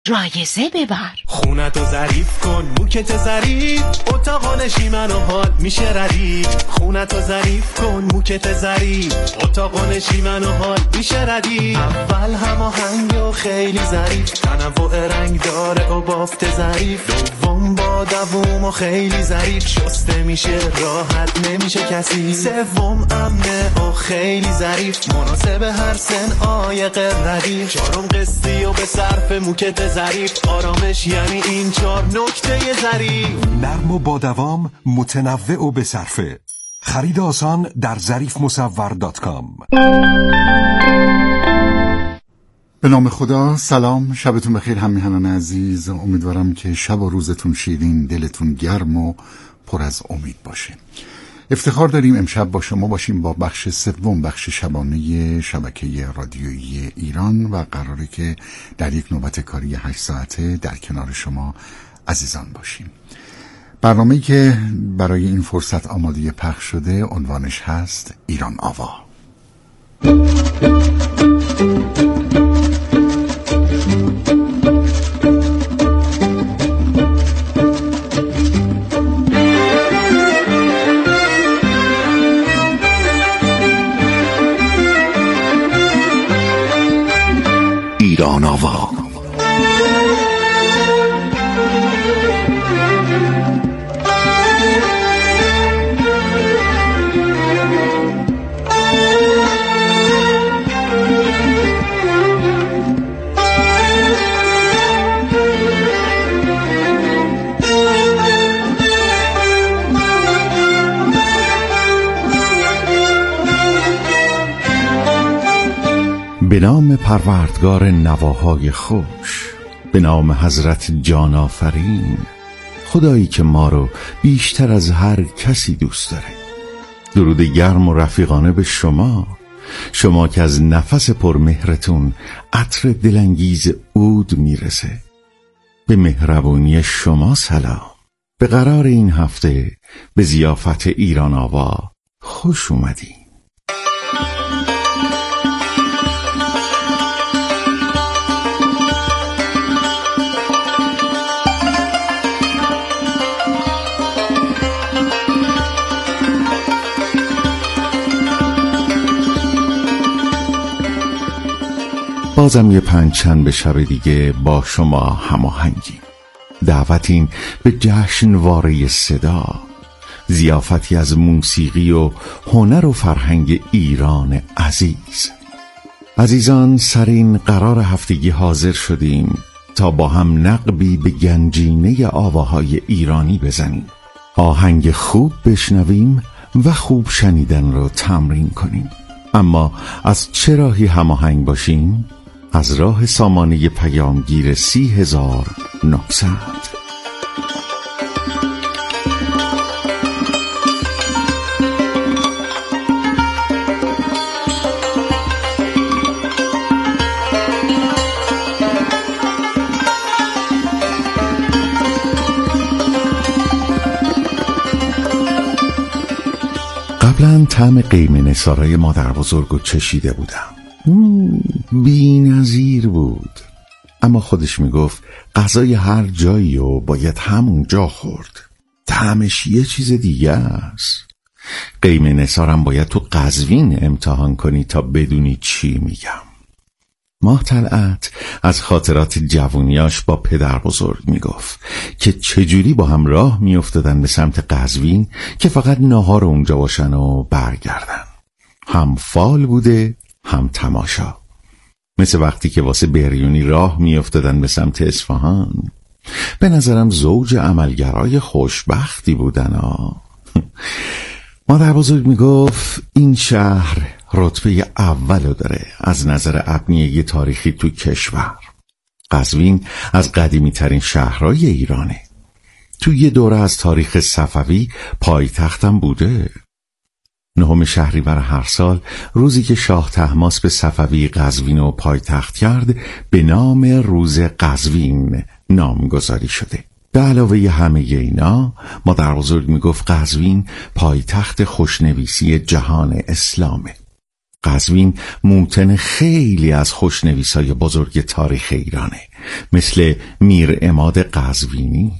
رایزه ببر. خونتو ظریف کن، موکت ظریف، اتاق نشیمن و حال میشه ردیف. خونتو ظریف کن، موکت ظریف، اتاق نشیمن و حال میشه ردیف. اول هماهنگ و خیلی ظریف، تنوع رنگ داره و بافت ظریف. دوم با دووم و خیلی ظریف، شسته میشه راحت نمیشه کسی. سوم امنه و خیلی ظریف، مناسب هر سن عایق ردیف. چهارم قسطی و به صرف موکت ظریف، آرامش یعنی این 4 نکته ظریف. نرم و با دوام، متنوع و به صرفه. خرید آسان در ظریفمصور.com. به نام خدا. سلام، شبتون بخیر هم میهنان عزیز. امیدوارم که شب و روزتون شیرین، دلتون گرم و پر از امید باشه. افتخار داریم امشب با شما باشیم با بخش سوم، بخش شبانه شبکه رادیویی ایران، و قراره که در یک نوبت کاری 8 ساعته در کنار شما عزیزان باشیم. برنامه‌ای که برای این فرصت آماده پخش شده عنوانش هست ایران آوا. ایران آوا. به نام پروردگار نواهای خوش، به نام حضرت جان آفرین، خدایی که ما رو بیشتر از هر کسی دوست داره. درود گرم و رفیقانه به شما که از نفس پرمهرتون عطر دلانگیز عود میرسه. به مهربونی شما سلام. به قرار این هفته به ضیافت ایران آوا خوش اومدین. بازم یه پنجشنبه شب دیگه با شما هماهنگیم. دعوتین به جشنواره صدا، ضیافتی از موسیقی و هنر و فرهنگ ایران عزیز. عزیزان، سر این قرار هفتگی حاضر شدیم تا با هم نقبی به گنجینه آواهای ایرانی بزنیم، آهنگ خوب بشنویم و خوب شنیدن رو تمرین کنیم. اما از چه راهی هماهنگ باشیم؟ از راه سامانه پیامگیر 30900. قبلا طعم قیمه نثارای مادر بزرگو چشیده بودم. بی نظیر بود. اما خودش میگفت غذای هر جایی و باید همون جا خورد. طعمش یه چیز دیگه است. قیمه نثارم باید تو قزوین امتحان کنی تا بدونی چی میگم. ماه طلعت از خاطرات جوونیاش با پدر بزرگ میگفت که چجوری با هم راه میافتادن به سمت قزوین که فقط ناهار اونجا باشن و برگردن. هم فال بوده هم تماشا، مثل وقتی که واسه بریونی راه میافتادن به سمت اصفهان. به نظرم زوج عملگرای خوشبختی بودن. مادر بزرگ میگفت این شهر رتبه اولو داره از نظر ابنیه تاریخی تو کشور. قزوین از قدیمی ترین شهرهای ایرانه. تو یه دوره از تاریخ صفوی پایتختم بوده. 9 شهریور هر سال، روزی که شاه طهماسپ به صفوی قزوین و پایتخت کرد، به نام روز قزوین نامگذاری شده. به علاوه همه اینا، مادر بزرگ میگفت قزوین پایتخت خوشنویسی جهان اسلامه. قزوین موطن خیلی از خوشنویسای بزرگ تاریخ ایرانه، مثل میر عماد قزوینی.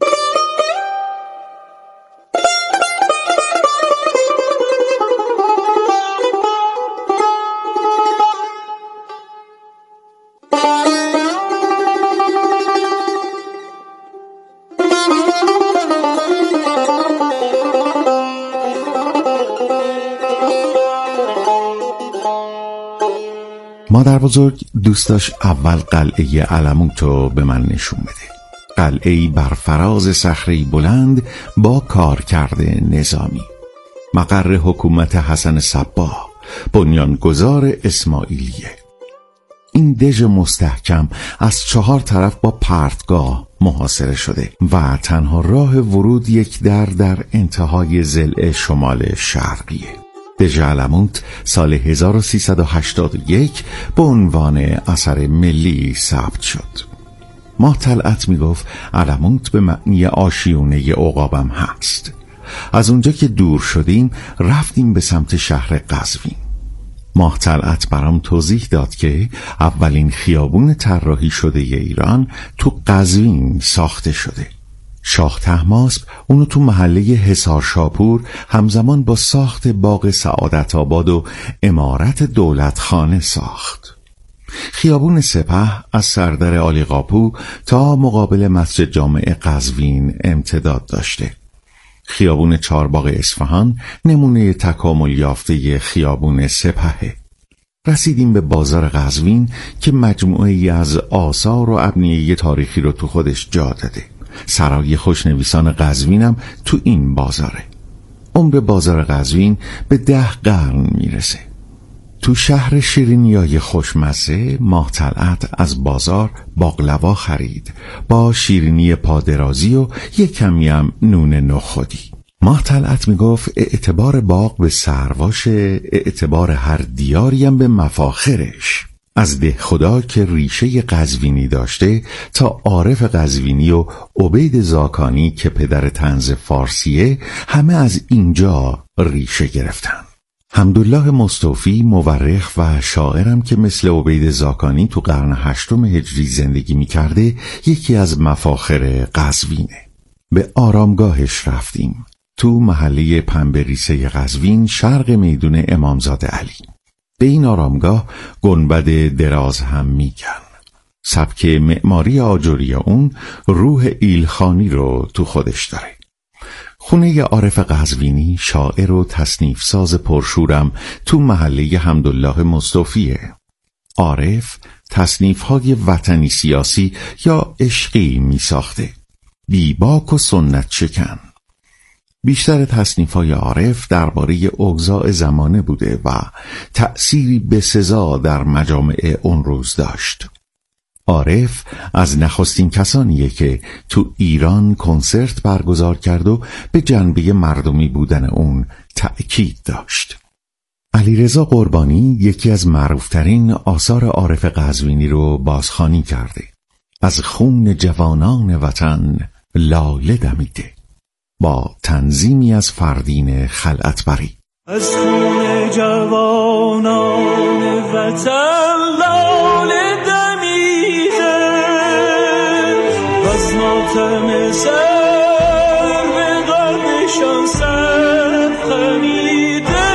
مادر بزرگ دوست داشت اول قلعه علموتو به من نشون بده. قلعه‌ای بر فراز صخره‌ای بلند با کارکرد نظامی، مقر حکومت حسن صباح، بنیانگذار اسماعیلیه. این دژ مستحکم از 4 طرف با پرتگاه محاصره شده و تنها راه ورود یک در انتهای ضلع شمال شرقیه. دژ علموت سال 1381 به عنوان اثر ملی ثبت شد. ماه طلعت میگفت علموت به معنی آشیونه عقابم هست. از اونجا که دور شدیم رفتیم به سمت شهر قزوین. ماه طلعت برام توضیح داد که اولین خیابون طراحی شده ایران تو قزوین ساخته شده. شاه طهماسب اونو تو محله حصار شاپور همزمان با ساخت باغ سعادت آباد و عمارت دولت خانه ساخت. خیابون سپه از سردر عالیقاپو تا مقابل مسجد جامع قزوین امتداد داشته. خیابون چارباغ اصفهان نمونه تکامل یافته خیابون سپهه. رسیدیم به بازار قزوین که مجموعه‌ای از آثار و ابنیه تاریخی رو تو خودش جا داده. سرای خوشنویسان قزوینم تو این بازاره. عمر بازار قزوین به 10 قرن میرسه. تو شهر شیرینیای خوشمزه ماه طلعت از بازار باقلوا خرید با شیرینی پادرازی و یک کمی هم نون نخودی. ماه طلعت میگفت اعتبار باغ به سرواش، اعتبار هر دیاری هم به مفاخرش. از ده خدا که ریشه قزوینی داشته تا عارف قزوینی و عبید زاکانی که پدر طنز فارسیه، همه از اینجا ریشه گرفتن. حمدالله مصطفی مورخ و شاعرم که مثل عبید زاکانی تو قرن 8 هجری زندگی میکرده یکی از مفاخر قزوینه. به آرامگاهش رفتیم تو محله پنبریسه قزوین شرق میدون امامزاده علی. به این آرامگاه گنبد دراز هم میگن. سبک معماری آجری اون روح ایلخانی رو تو خودش داره. خونه عارف قزوینی شاعر و تصنیف ساز پرشورم تو محله حمدالله مصطفیه. عارف تصنیف‌های وطنی سیاسی یا عشقی می ساخته، بیباک و سنت شکن. بیشتر تصنیف‌های عارف درباره اوضاع زمانه بوده و تأثیری بسزا در مجامع اون روز داشت. عارف از نخستین کسانیه که تو ایران کنسرت برگزار کرد و به جنبه مردمی بودن اون تأکید داشت. علیرضا قربانی یکی از معروفترین آثار عارف قزوینی رو بازخوانی کرده. از خون جوانان وطن لاله دمیده، با تنظیمی از فردین خلعتبری. از خون جوانان وطن لاله دمیده، از ماتم سر به قلبشان سر خمیده،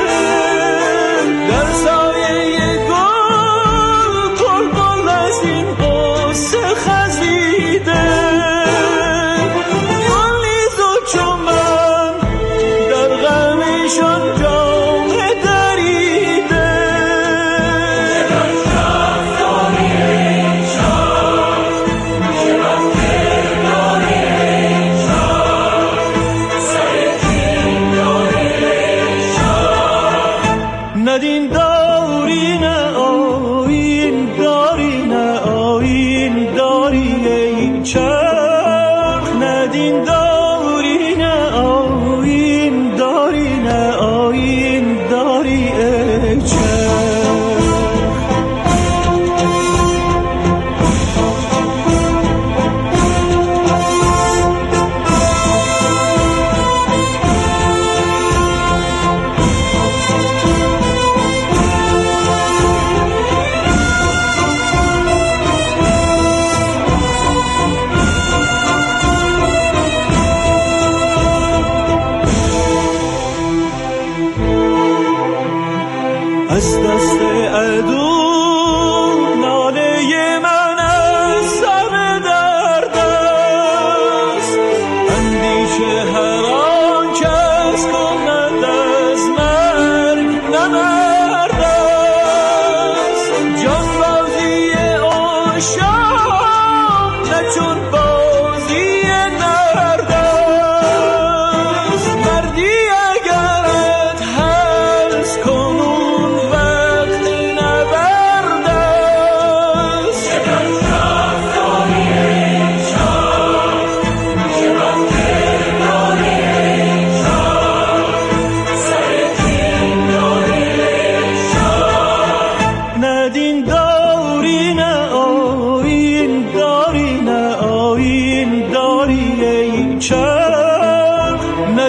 در سایه گل قربان از این قصه خزیده.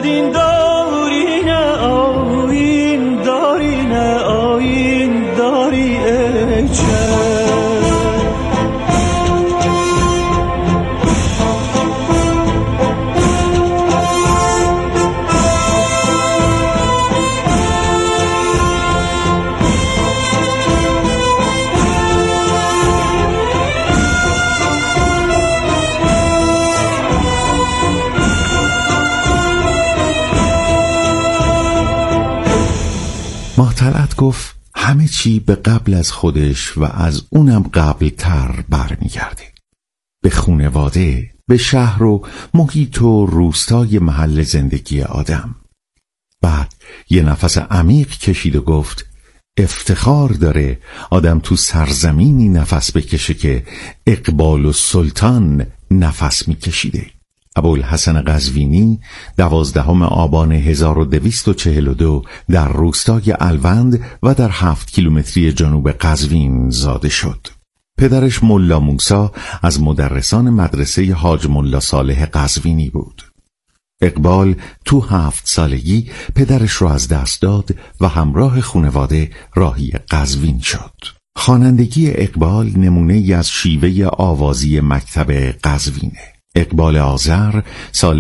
دین داری نه آیین داری نه آیین داری ای ماه طلعت گفت همه چی به قبل از خودش و از اونم قبل تر برمیگرده. به خونواده، به شهر و محیط و روستای محل زندگی آدم. بعد یه نفس عمیق کشید و گفت افتخار داره آدم تو سرزمینی نفس بکشه که اقبال السلطان نفس میکشیده. ابوالحسن قزوینی 12 آبان 1242 در روستای الوند و در 7 کیلومتری جنوب قزوین زاده شد. پدرش ملا موسی از مدرسان مدرسه حاج ملا صالح قزوینی بود. اقبال تو 7 سالگی پدرش رو از دست داد و همراه خانواده راهی قزوین شد. خوانندگی اقبال نمونه از شیوه آوازی مکتب قزوینه. اقبال آذر سال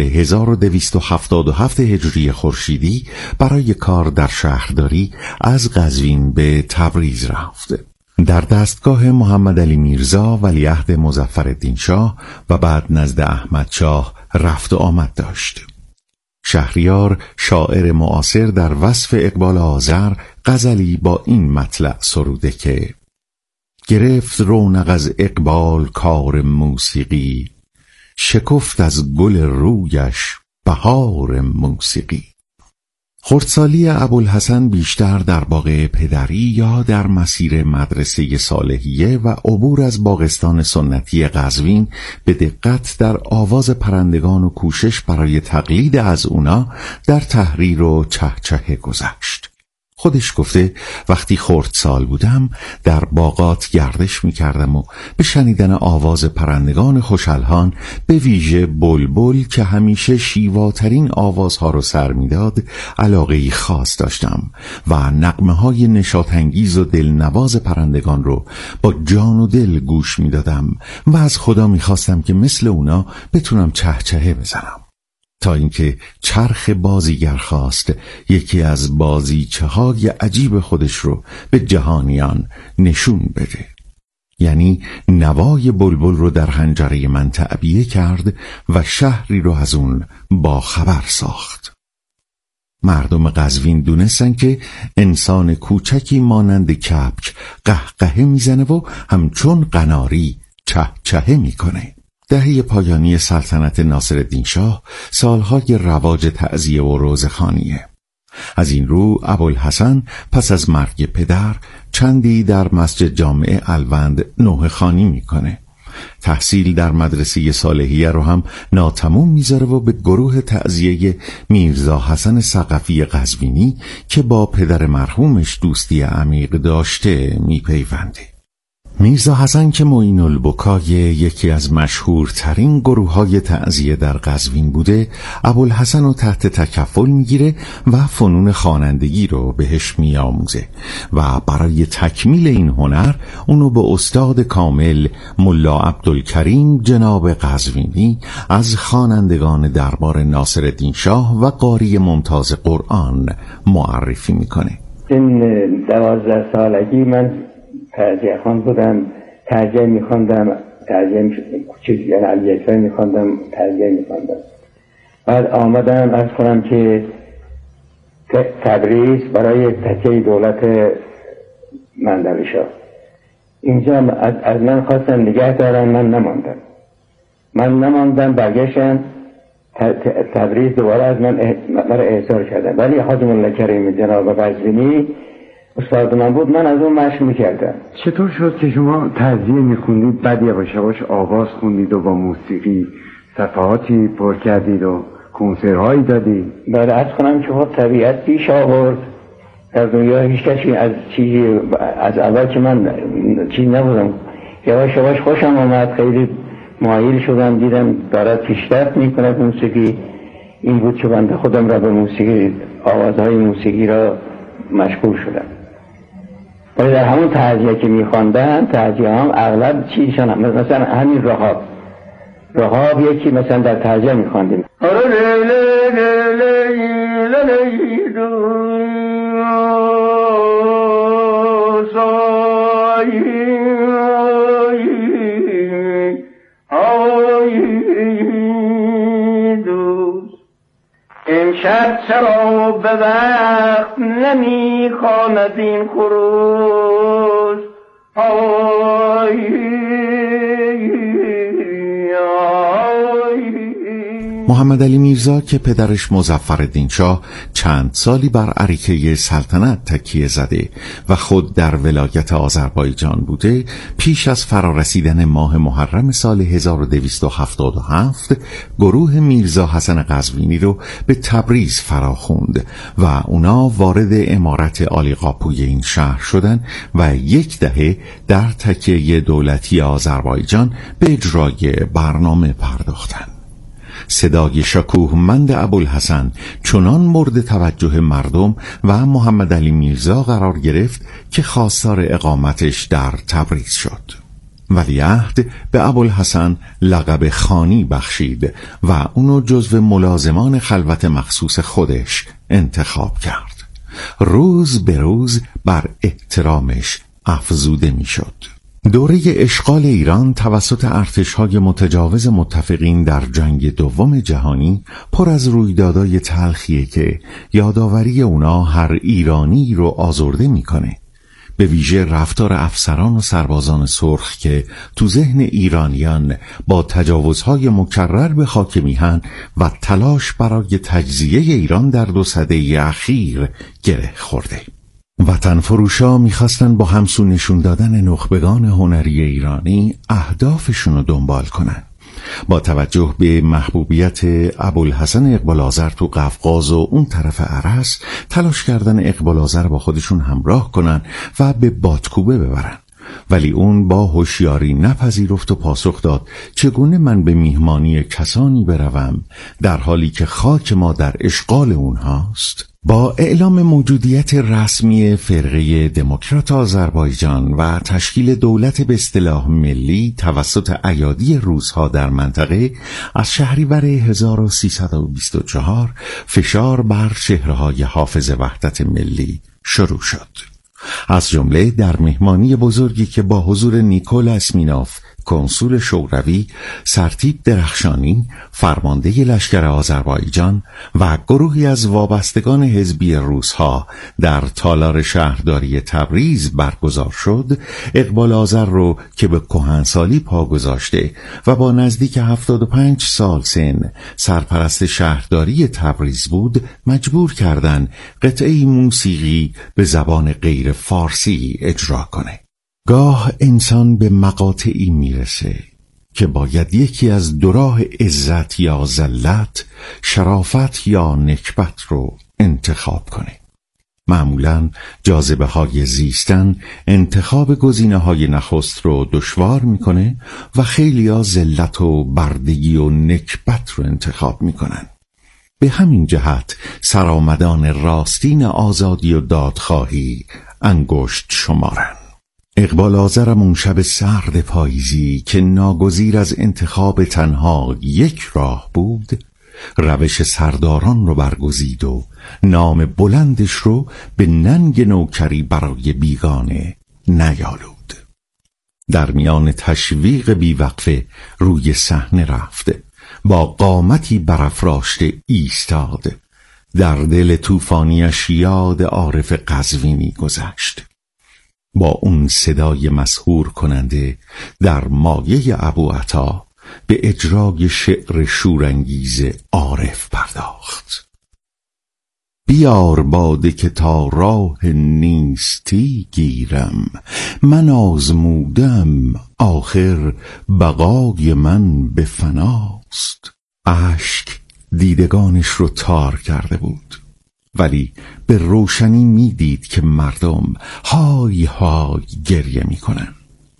1277 هجری خورشیدی برای کار در شهرداری از قزوین به تبریز رفت. در دستگاه محمد علی میرزا ولیعهد مظفرالدین شاه و بعد نزد احمد شاه رفت و آمد داشت. شهریار شاعر معاصر در وصف اقبال آذر غزلی با این مطلع سروده که گرفت رونق از اقبال کار موسیقی، شکفت از گل رویش بهار موسیقی. خردسالی ابوالحسن بیشتر در باغ پدری یا در مسیر مدرسه صالحیه و عبور از باغستان سنتی قزوین به دقت در آواز پرندگان و کوشش برای تقلید از اونا در تحریر و چهچه گذشت. خودش گفته وقتی خردسال بودم در باغات گردش می‌کردم و به شنیدن آواز پرندگان خوشالحان به ویژه بلبل که همیشه شیواترین آوازها رو سر می‌داد علاقه‌ای خاص داشتم و نغمه‌های نشاط‌انگیز و دلنواز پرندگان رو با جان و دل گوش می‌دادم و از خدا می‌خواستم که مثل اونا بتونم چهچهه بزنم. تا اینکه چرخ بازیگر خواست یکی از بازیچه‌های عجیب خودش رو به جهانیان نشون بده. یعنی نوای بلبل رو در حنجره من تعبیه کرد و شهری رو از اون با خبر ساخت. مردم قزوین دونستن که انسان کوچکی مانند کبک قهقهه میزنه و همچون قناری چهچهه میکنه. دهه پایانی سلطنت ناصرالدین شاه سالهای رواج تعزیه و روزخوانیه. از این رو ابوالحسن پس از مرگ پدر چندی در مسجد جامع الوند نوحه خوانی میکنه. تحصیل در مدرسه صالحیه رو هم ناتموم میذاره و به گروه تعزیه میرزا حسن ثقفی قزوینی که با پدر مرحومش دوستی عمیق داشته میپیونده. میرزا حسن که معین البکای یکی از مشهورترین گروه‌های تعزیه در قزوین بوده، ابوالحسن رو تحت تکفل میگیره و فنون خوانندگی رو بهش میآموزه و برای تکمیل این هنر اونو به استاد کامل ملا عبدالکریم جناب قزوینی از خوانندگان دربار ناصرالدین شاه و قاری ممتاز قرآن معرفی میکنه. این 12 سالگی من تعزیه خوان بودم، تعزیه میخوندم، یعنی علیه میخوندم، تعزیه میخوندم. بعد آمدم از کنم که تبریز برای تکیه دولت مندوی شاه. اینجا از من خواستن نگه دارن، من نماندم برگشتن تبریز دوباره از من برای احضار کردن. ولی حاج ملا کریم جناب قزوینی استاد من بود، من از اون مشق میکردم. چطور شد که شما تعزیه میخوندید بعد یواش یواش آواز خوندید و با موسیقی صفحاتی پر کردید و کنسرت‌هایی دادید؟ بله، عرض کنم که خود طبیعت پیش آورد. در دنیا هیچ کسی از اول که من چیز نبودم، یواش یواش خوشم آمد، خیلی مایل شدم، دیدم دارد پیشرفت میکنه موسیقی. این بود که بنده خودم را به موسیقی، آوازهای موسیقی را مشغول شدم. ولی در همون تعزیه که میخواندن، تعزیه هم اغلب چیزشان هم مثلا همین رهاب یکی مثلا در تعزیه میخواندیم امشب چرا به وقت نمی خواند این خروس محمد علی میرزا که پدرش مظفرالدین شاه چند سالی بر اریکه سلطنت تکیه زده و خود در ولایت آذربایجان بوده، پیش از فرارسیدن ماه محرم سال 1277 گروه میرزا حسن قزوینی رو به تبریز فراخوند و اونا وارد امارت عالیقاپوی این شهر شدن و 10 دهه در تکیه دولتی آذربایجان به اجرای برنامه پرداختند. صدای شکوهمند ابوالحسن چنان مورد توجه مردم و محمد علی میرزا قرار گرفت که خواستار اقامتش در تبریز شد. ولیعهد به ابوالحسن لقب خانی بخشید و اونو جزو ملازمان خلوت مخصوص خودش انتخاب کرد. روز به روز بر احترامش افزوده می شد. دوره اشغال ایران توسط ارتش‌های متجاوز متفقین در جنگ دوم جهانی پر از رویدادهای تلخیه که یادآوری اونا هر ایرانی رو آزرده میکنه. به ویژه رفتار افسران و سربازان سرخ که تو ذهن ایرانیان با تجاوزهای مکرر به خاک میهن و تلاش برای تجزیه ایران در 2 سده اخیر گره خورده. وطن فروشا میخواستن با همسو نشون دادن نخبگان هنری ایرانی اهدافشون رو دنبال کنن. با توجه به محبوبیت ابوالحسن اقبال آذر تو قفقاز و اون طرف ارس، تلاش کردن اقبال آذر با خودشون همراه کنن و به بادکوبه ببرن. ولی اون با هوشیاری نپذیرفت و پاسخ داد: چگونه من به میهمانی کسانی بروم در حالی که خاک ما در اشغال اونهاست؟ با اعلام موجودیت رسمی فرقه دموکرات آذربایجان و تشکیل دولت به اصطلاح ملی توسط ایادی روس‌ها در منطقه، از شهریور 1324 فشار بر چهره‌های حافظ وحدت ملی شروع شد. از جمله در مهمانی بزرگی که با حضور نیکول اسمینوف، کنسول شوروی، سرتیپ درخشانی، فرمانده لشکر آذربایجان و گروهی از وابستگان حزبی روس‌ها در تالار شهرداری تبریز برگزار شد، اقبال آذر رو که به کهنسالی پا گذاشته و با نزدیک 75 سال سن سرپرست شهرداری تبریز بود، مجبور کردند قطعه موسیقی به زبان غیر فارسی اجرا کنه. گاه انسان به مقاطعی میرسه که باید یکی از 2 راه عزت یا ذلت، شرافت یا نکبت رو انتخاب کنه. معمولاً جاذبه های زیستن انتخاب گزینه های نخست رو دشوار میکنه و خیلی ها ذلت و بردگی و نکبت رو انتخاب میکنن. به همین جهت سرآمدان راستین آزادی و دادخواهی انگشت شمارن. اقبال آذرم اون شب سرد پاییزی که ناگزیر از انتخاب تنها یک راه بود، روش سرداران رو برگزید و نام بلندش رو به ننگ نوکری برای بیگانه نیالود. در میان تشویق بیوقفه روی صحنه رفت، با قامتی برافراشته ایستاد، در دل طوفانیش یاد عارف قزوینی گذشت. با اون صدای مسحور کننده در مایه ابوعطا به اجرای شعر شورانگیز عارف پرداخت. بیار باده که تا راه نیستی گیرم، من آزمودم آخر بقای من به فناست. اشک دیدگانش رو تار کرده بود، ولی به روشنی میدید که مردم های های گریه میکنن.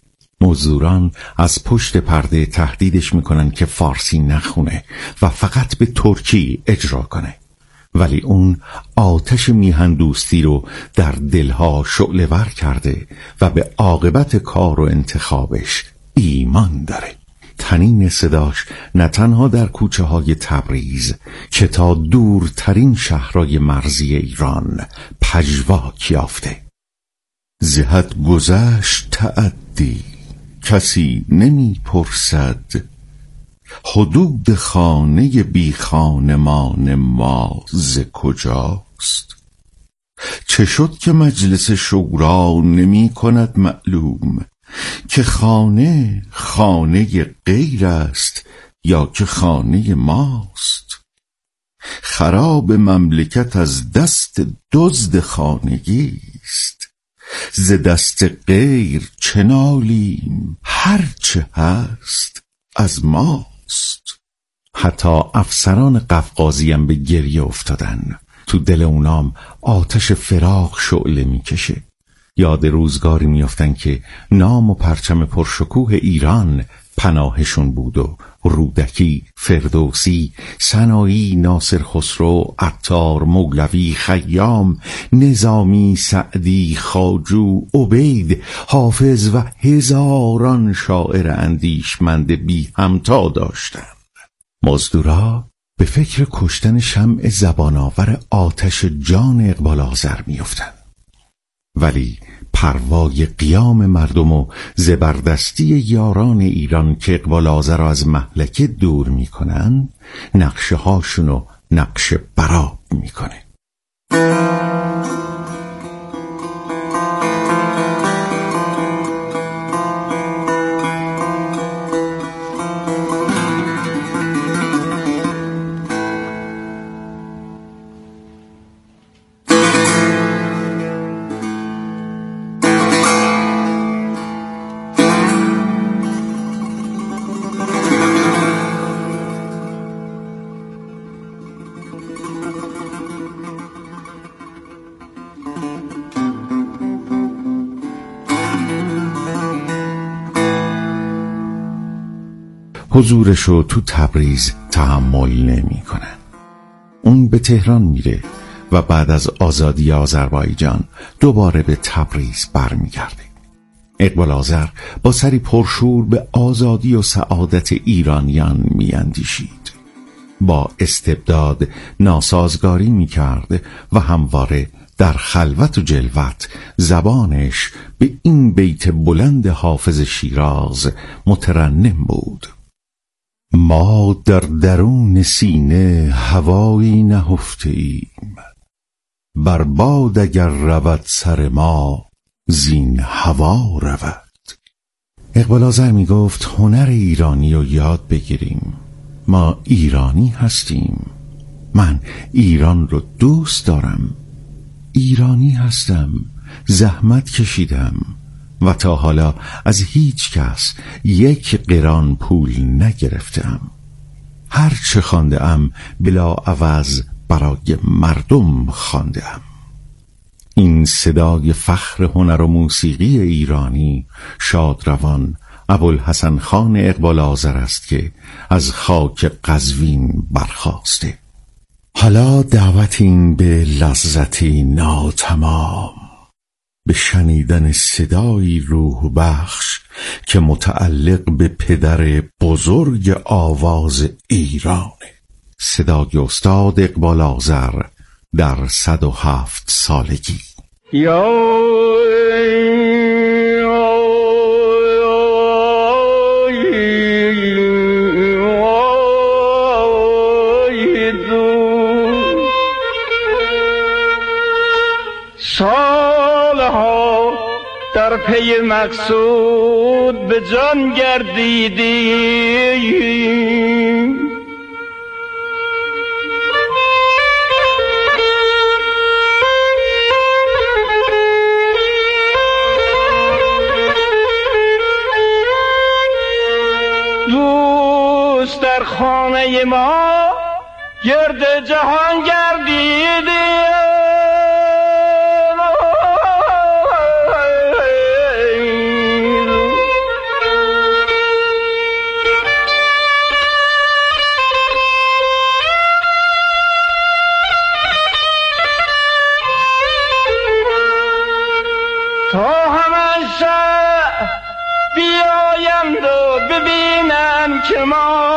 مزدوران از پشت پرده تهدیدش میکنن که فارسی نخونه و فقط به ترکی اجرا کنه، ولی اون آتش میهن دوستی رو در دلها شعله‌ور کرده و به عاقبت کار و انتخابش ایمان داره. تنین صداش نه تنها در کوچه های تبریز که تا دورترین شهرهای مرزی ایران پژواک یافته. زهد گذشت تعدی کسی نمی پرسد، حدود خانه بی خانمان ما ز کجاست؟ چه شد که مجلس شورا نمی کند معلوم که خانه غیر است یا که خانه ماست؟ خراب مملکت از دست دزد خانگی است، ز دست غیر چه نالیم هرچه هست از ماست. حتی افسران قفقازی هم به گریه افتادن. تو دل اونام آتش فراق شعله میکشه. یاد روزگاری میافتن که نام و پرچم پرشکوه ایران پناهشون بود و رودکی، فردوسی، سنایی، ناصر خسرو، عطار، مولوی، خیام، نظامی، سعدی، خواجو، عبید، حافظ و هزاران شاعر اندیشمند بی همتا داشتند. مزدورا به فکر کشتن شمع زبان‌آور آتش جان اقبال آذر میافتند. ولی پروای قیام مردم و زبردستی یاران ایران که اقبال آذر را از مهلکه دور میکنن نقشه هاشونو نقشه براب میکنه. حضورشو تو تبریز تحمل نمی کنن. اون به تهران میره و بعد از آزادی آذربایجان دوباره به تبریز برمیگرده. اقبال آذر با سری پرشور به آزادی و سعادت ایرانیان میاندیشید. با استبداد ناسازگاری میکرد و همواره در خلوت و جلوت زبانش به این بیت بلند حافظ شیراز مترنم بود: ما در درون سینه هوایی نهفته ایم، بر باد اگر رود سر ما زین هوا رود. اقبال آذر می گفت هنر ایرانی رو یاد بگیریم. ما ایرانی هستیم. من ایران رو دوست دارم. ایرانی هستم. زحمت کشیدم و تا حالا از هیچ کس یک قران پول نگرفتم. هر چه خوانده ام بلا عوض برای مردم خوانده ام. این صدای فخر هنر و موسیقی ایرانی شادروان ابوالحسن خان اقبال آذر است که از خاک قزوین برخاسته. حالا دعوتیم به لذتی ناتمام، به شنیدن صدایی روح بخش که متعلق به پدر بزرگ آواز ایرانه. صدای استاد اقبال آذر در 107 سالگی. سالها در پی مقصود به جان گردیدیم، دوست در خانه ما گرد جهان گردیدیم. ما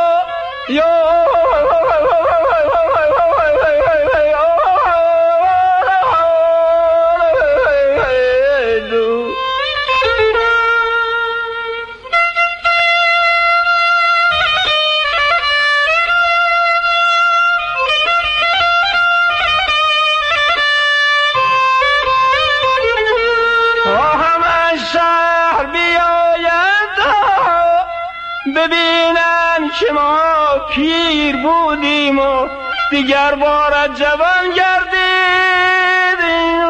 ببینن که ما پیر بودیم و دیگر بار جوان گردیدیم.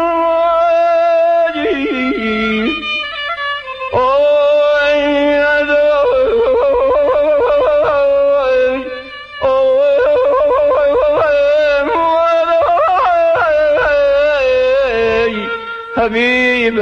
حبیب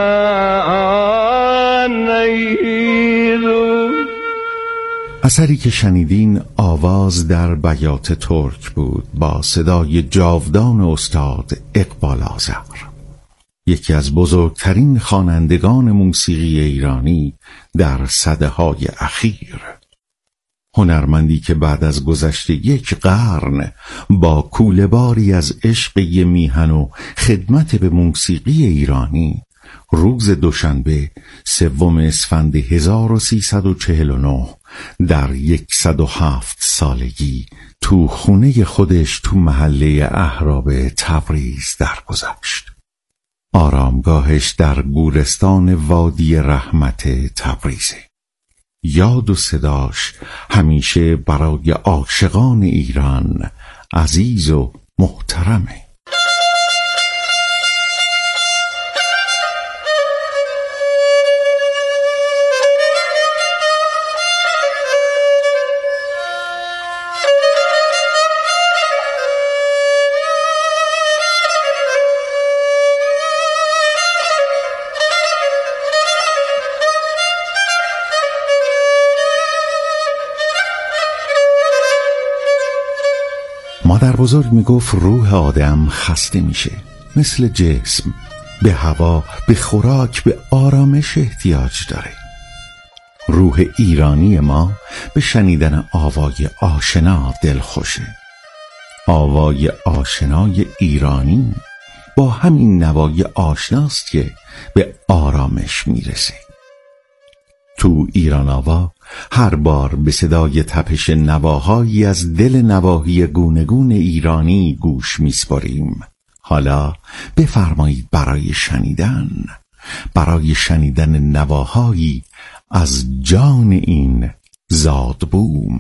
من نیدو. اثری که شنیدین آواز در بیات ترک بود با صدای جاودان استاد اقبال آذر، یکی از بزرگترین خوانندگان موسیقی ایرانی در سده‌های اخیر. هنرمندی که بعد از گذشت یک قرن با کوله‌باری از عشق میهن و خدمت به موسیقی ایرانی روز دوشنبه 3 اسفند 1349 در 107 سالگی تو خونه خودش تو محله اهراب تبریز درگذشت. آرامگاهش در گورستان وادی رحمت تبریزه. یاد و صداش همیشه برای عاشقان ایران عزیز و محترمه. مادر بزرگ میگفت روح آدم خسته میشه، مثل جسم به هوا، به خوراک، به آرامش احتیاج داره. روح ایرانی ما به شنیدن آوای آشنا دلخوشه. آوای آشنای ایرانی با همین نوای آشناست که به آرامش میرسه. تو ایران آوا هر بار به صدای تپش نواهایی از دل نواحی گونگون ایرانی گوش میسپاریم. حالا بفرمایید برای شنیدن نواهایی از جان این زادبوم.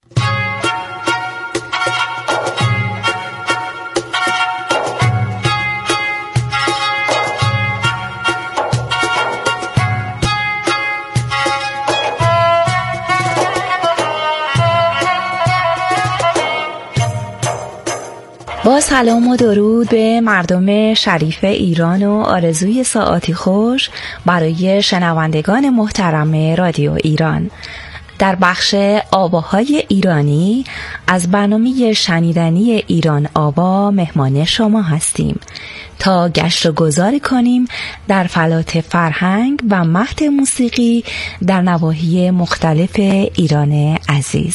با سلام و درود به مردم شریف ایران و آرزوی ساعاتی خوش برای شنوندگان محترم رادیو ایران. در بخش آواهای ایرانی از برنامه شنیدنی ایران آوا مهمان شما هستیم تا گشت و گذاری کنیم در فلات فرهنگ و مهد موسیقی در نواحی مختلف ایران عزیز.